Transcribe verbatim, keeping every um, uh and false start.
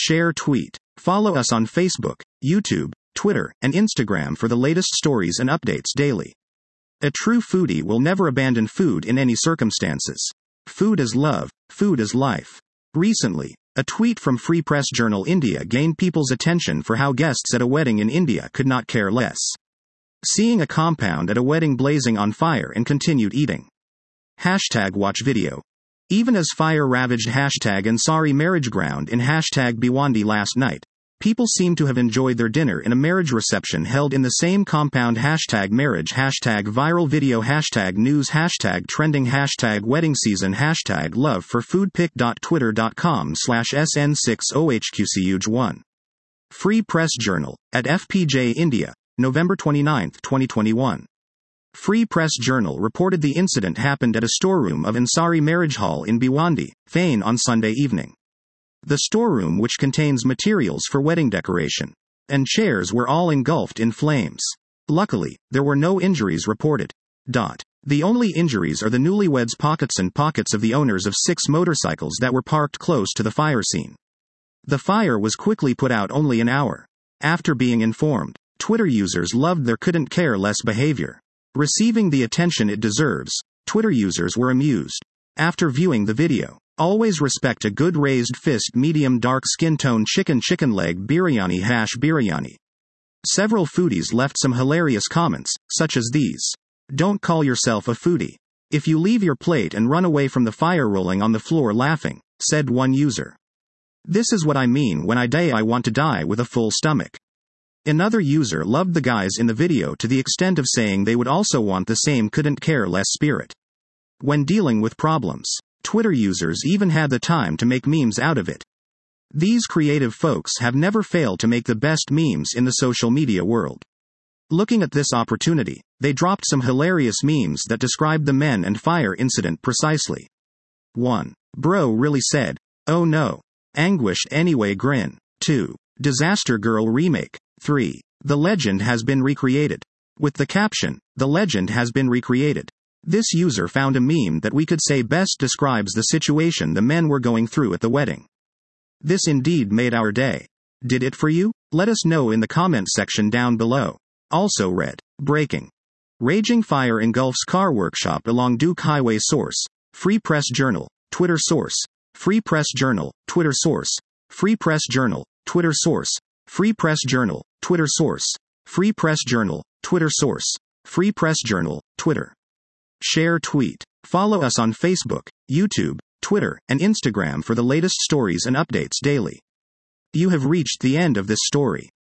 Share tweet. Follow us on Facebook, YouTube, Twitter, and Instagram for the latest stories and updates daily. A true foodie will never abandon food in any circumstances. Food is love, food is life. Recently, a tweet from Free Press Journal India gained people's attention for how guests at a wedding in India could not care less. Seeing a compound at a wedding blazing on fire and continued eating. Hashtag watch video. Even as fire ravaged hashtag Ansari marriage ground in hashtag Bhiwandi last night, people seem to have enjoyed their dinner in a marriage reception held in the same compound. Hashtag marriage, hashtag viral video, hashtag news, hashtag trending, hashtag wedding season, hashtag love for food pic.twitter.com slash SN60HQCUJ1. Free Press Journal, at F P J India, November twenty-ninth, twenty twenty-one. Free Press Journal reported the incident happened at a storeroom of Ansari Marriage Hall in Bhiwandi, Thane on Sunday evening. The storeroom, which contains materials for wedding decoration and chairs, were all engulfed in flames. Luckily, there were no injuries reported. Dot. The only injuries are the newlyweds' pockets and pockets of the owners of six motorcycles that were parked close to the fire scene. The fire was quickly put out only an hour after being informed. Twitter users loved their couldn't care less behavior. Receiving the attention it deserves, Twitter users were amused. After viewing the video, always respect a good raised fist medium dark skin tone chicken chicken leg biryani hash biryani. Several foodies left some hilarious comments, such as these. Don't call yourself a foodie if you leave your plate and run away from the fire rolling on the floor laughing, said one user. This is what I mean when I say I want to die with a full stomach. Another user loved the guys in the video to the extent of saying they would also want the same couldn't care less spirit when dealing with problems. Twitter users even had the time to make memes out of it. These creative folks have never failed to make the best memes in the social media world. Looking at this opportunity, they dropped some hilarious memes that described the men and fire incident precisely. one. Bro really said, oh no. Anguished anyway grin. two. Disaster Girl remake. three. The legend has been recreated. With the caption, the legend has been recreated. This user found a meme that we could say best describes the situation the men were going through at the wedding. This indeed made our day. Did it for you? Let us know in the comments section down below. Also read. Breaking. Raging fire engulfs car workshop along Duke Highway. Source. Free Press Journal. Twitter source. Free Press Journal. Twitter source. Free Press Journal. Twitter source. Free Press Journal. Twitter source. Free Press Journal. Twitter source. Free Press Journal. Twitter. Share tweet. Follow us on Facebook, YouTube, Twitter, and Instagram for the latest stories and updates daily. You have reached the end of this story.